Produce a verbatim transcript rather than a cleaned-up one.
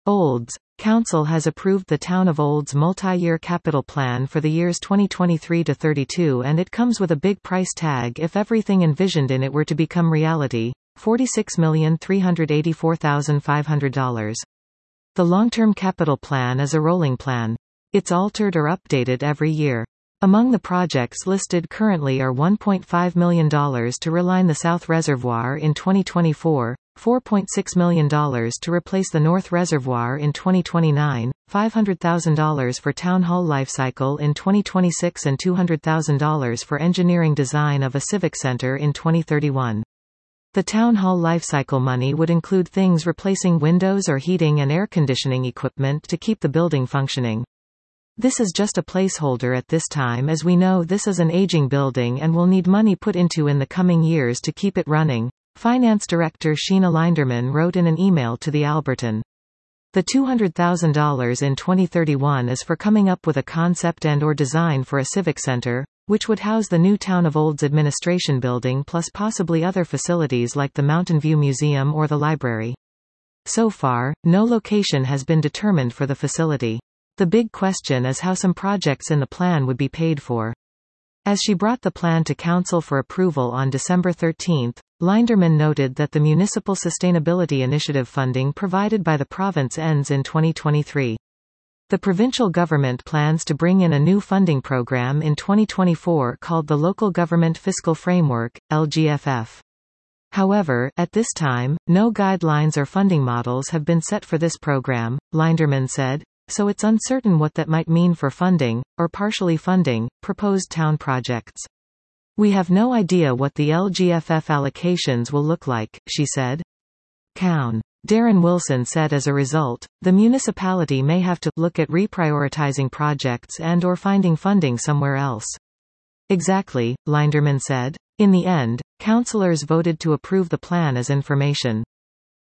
Olds. Council has approved the Town of Olds multi-year capital plan for the years twenty twenty-three to thirty-two, and it comes with a big price tag if everything envisioned in it were to become reality: forty-six million three hundred eighty-four thousand five hundred dollars. The long-term capital plan is a rolling plan. It's altered or updated every year. Among the projects listed currently are one point five million dollars to reline the South Reservoir in twenty twenty-four, four point six million dollars to replace the North Reservoir in twenty twenty-nine, five hundred thousand dollars for Town Hall lifecycle in twenty twenty-six and two hundred thousand dollars for engineering design of a civic center in twenty thirty-one. The Town Hall lifecycle money would include things replacing windows or heating and air conditioning equipment to keep the building functioning. This is just a placeholder at this time, as we know this is an aging building and will need money put into in the coming years to keep it running, Finance Director Sheena Linderman wrote in an email to the Albertan. The two hundred thousand dollars in twenty thirty-one is for coming up with a concept and or design for a civic center, which would house the new Town of Olds administration building plus possibly other facilities like the Mountain View Museum or the library. So far, no location has been determined for the facility. The big question is how some projects in the plan would be paid for. As she brought the plan to Council for approval on December thirteenth, Linderman noted that the Municipal Sustainability Initiative funding provided by the province ends in twenty twenty-three. The provincial government plans to bring in a new funding program in twenty twenty-four called the Local Government Fiscal Framework, L G F F. However, at this time, no guidelines or funding models have been set for this program, Linderman said, so it's uncertain what that might mean for funding, or partially funding, proposed town projects. We have no idea what the L G F F allocations will look like, she said. Cown. Darren Wilson said as a result, the municipality may have to look at reprioritizing projects and or finding funding somewhere else. Exactly, Linderman said. In the end, councillors voted to approve the plan as information.